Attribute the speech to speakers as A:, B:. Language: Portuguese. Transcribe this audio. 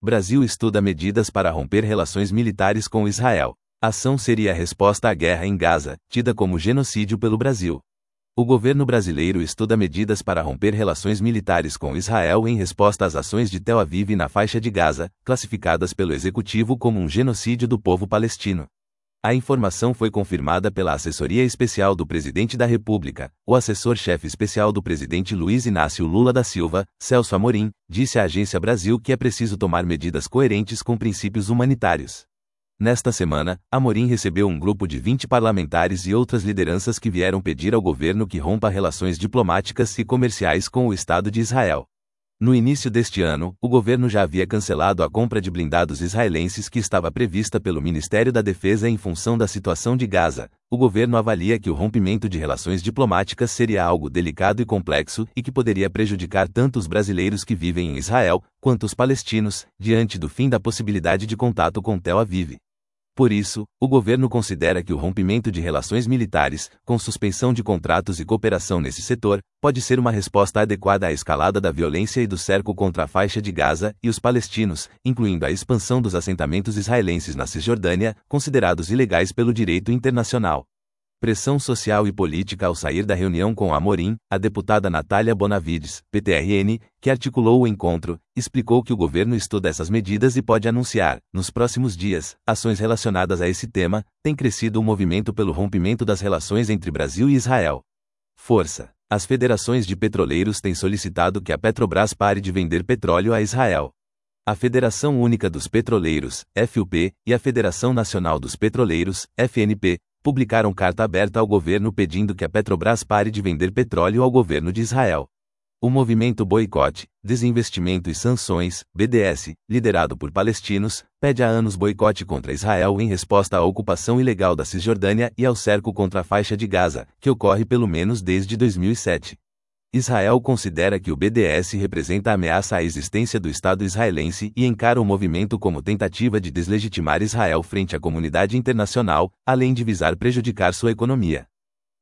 A: Brasil estuda medidas para romper relações militares com Israel. A ação seria a resposta à guerra em Gaza, tida como genocídio pelo Brasil. O governo brasileiro estuda medidas para romper relações militares com Israel em resposta às ações de Tel Aviv na faixa de Gaza, classificadas pelo executivo como um genocídio do povo palestino. A informação foi confirmada pela assessoria especial do presidente da República. O assessor-chefe especial do presidente Luiz Inácio Lula da Silva, Celso Amorim, disse à Agência Brasil que é preciso tomar medidas coerentes com princípios humanitários. Nesta semana, Amorim recebeu um grupo de 20 parlamentares e outras lideranças que vieram pedir ao governo que rompa relações diplomáticas e comerciais com o Estado de Israel. No início deste ano, o governo já havia cancelado a compra de blindados israelenses que estava prevista pelo Ministério da Defesa em função da situação de Gaza. O governo avalia que o rompimento de relações diplomáticas seria algo delicado e complexo e que poderia prejudicar tanto os brasileiros que vivem em Israel, quanto os palestinos, diante do fim da possibilidade de contato com Tel Aviv. Por isso, o governo considera que o rompimento de relações militares, com suspensão de contratos e cooperação nesse setor, pode ser uma resposta adequada à escalada da violência e do cerco contra a faixa de Gaza e os palestinos, incluindo a expansão dos assentamentos israelenses na Cisjordânia, considerados ilegais pelo direito internacional. Pressão social e política. Ao sair da reunião com Amorim, a deputada Natália Bonavides, PTRN, que articulou o encontro, explicou que o governo estuda essas medidas e pode anunciar, nos próximos dias, ações relacionadas a esse tema. Tem crescido o movimento pelo rompimento das relações entre Brasil e Israel. Força. As federações de petroleiros têm solicitado que a Petrobras pare de vender petróleo a Israel. A Federação Única dos Petroleiros, FUP, e a Federação Nacional dos Petroleiros, FNP, publicaram carta aberta ao governo pedindo que a Petrobras pare de vender petróleo ao governo de Israel. O movimento Boicote, Desinvestimento e Sanções, BDS, liderado por palestinos, pede há anos boicote contra Israel em resposta à ocupação ilegal da Cisjordânia e ao cerco contra a faixa de Gaza, que ocorre pelo menos desde 2007. Israel considera que o BDS representa ameaça à existência do Estado israelense e encara o movimento como tentativa de deslegitimar Israel frente à comunidade internacional, além de visar prejudicar sua economia.